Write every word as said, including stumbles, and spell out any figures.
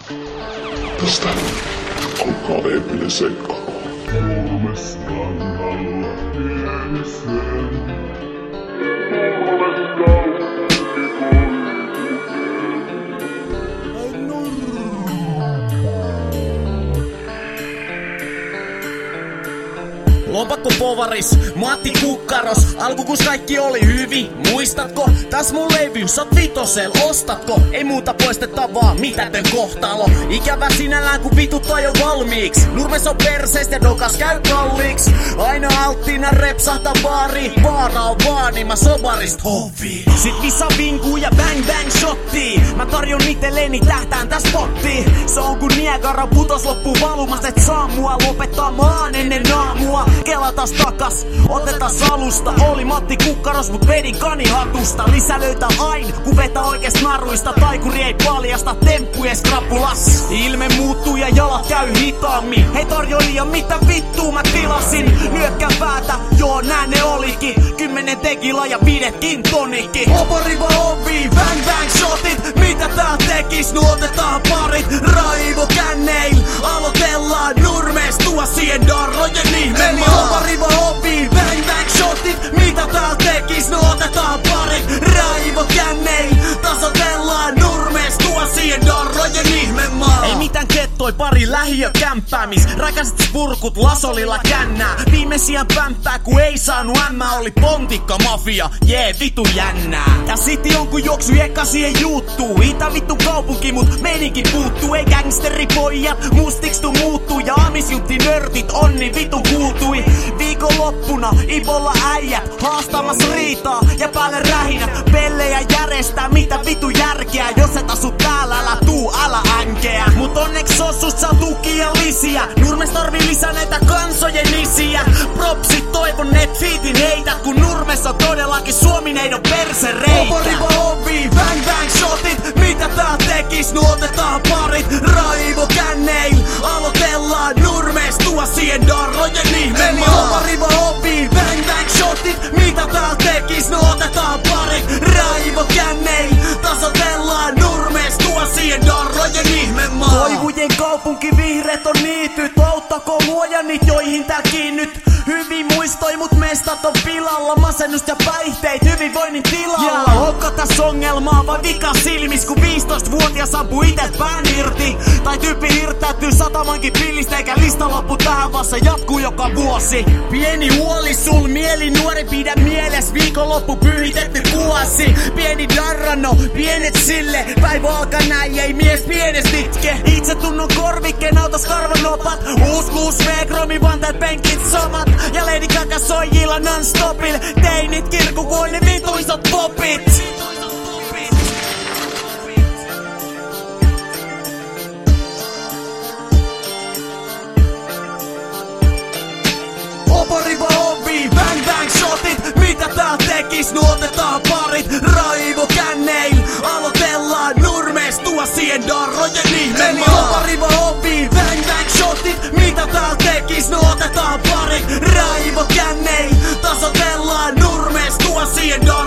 Tästä alkaa eeppinen seikkailu. Nurmes rannalla pienisen. Nurmes Lompakko povaris, Matti Kukkaros. Alkukus kaikki oli hyvin, muistatko? Täs mun levy, sä oot vitosel, ostatko? Ei muuta poistettavaa, mitätön kohtalo. Ikävä sinällään kun vitut on jo valmiiks. Nurmes on perseest ja dokas käy kalliiks. Aina alttiina repsahta baari. Vaara on vaan, niin mä sobarist hovi. Sit vissa vinkuu ja bang bang shotti. Mä tarjon itelleni tähtään täs potti. Se on kun Niagara putos loppuu valumasta. Et saa mua lopettaa maan ennen aamua. Kelatas takas, otetas alusta. Oli Matti Kukkaros, mut vedin kanihatusta. Lisä löytää ain, kun vetää oikeest naruista. Taikuri ei paljasta temppujen skrapulas. Ilme muuttuu ja jalat käy hitaammin. Hei tarjoilija, mitä vittuu mä tilasin? Nyökkää päätä, joo nää ne olikin. Kymmenen tekila ja viidetkin tonikki. Opariva ovi, bang bang shotit. Mitä tää tekis? No otetaan parit. Raivo känneil, aloitellaan Nurmes. Tuo siihen darrojen ihme. Opariva ovi, bang bang shotit. Mitä tää tekis? No otetaan parit. Raivo känneil, tasotellaan Nurmes. Tuo siihen darrojen ihmemaa. Ei mitään kettoi, pari lähiökämppäämis. Rakaset spurkut lasolilla kännää. Viimeisiä pämppää ku ei saanut ämmää. Oli pontikka mafia, jee vitu jännää. Ja sit jonkun juoksu eka siihen juuttuu. Itä vittu kaupunki mut meininki puuttuu. Ei gangsteripojat mustiks tuu muuttuu. Ja amisjutti nörtit onni vitu kuultui. Viikonloppuna Ibolla äijät haastamassa riitaa ja päälle rähinät. Pellejä järjestää mitä vitu järkeä. Jos et asu täällä älä tuu älä änkeä. Mut onneks sossusta saa tukia lisiä. Nurmes tarvii lisää näitä kansojen isiä. Propsit toivon net fiitin heität. Kun Nurmes on todellakin suomineidon persereitä. Opariva ovi, bang bang shotit. Mitä tää tekis? No otetaan parit. Raivo känneil, aloitellaan Nurmes. Tuo siihen darrojen ihmemaa. Opariva ovi, bang bang shotit. Mitä tää tekis? No otetaan parit. Raivo känneil, tasotellaan Nurmes. Tuo siihen darrojen ihmemaa. Toivujen kaupunki, vihreät on niityt. Auttako luoja niit joihin tää kiinnyt. Hyvin muistoi mut mestat on pilalla. Masennust ja päihteet hyvinvoinnin tilalla. Ja onko täs ongelmaa vai vika silmis? Kun viisitoistavuotias ampuu itet pään irti. Tai tyyppi hirttäytyy satamankin pillistä. Eikä lista loppu tähän vaan se jatkuu joka vuosi. Pieni huoli sul mieli nuori pidä mieles. Viikonloppu pyhitetty kuosi. Pieni darrano, pienet sille. Päivä alkaa näin ei mies pienest itke. Itse tunnon korvikkeen autas karvanopat. Uus kuus V-kromi vantaat penkit samat. Ja Lady Gaga soijilla non-stopil. Teinit kirkku kuin ne vituisot popit. Opariva ovi, bang bang shotit. Mitä tää tekis? No otetaan parit. Raivo känneil, aloitellaan Nurmes. Tuo siihen darrojen ihmemaa. Opariva ovi, bang bang shotit. Mitä tää tekis? No otetaan parit. Raivo känneil, tasotellaan Nurmes. Tuo siihen darrojen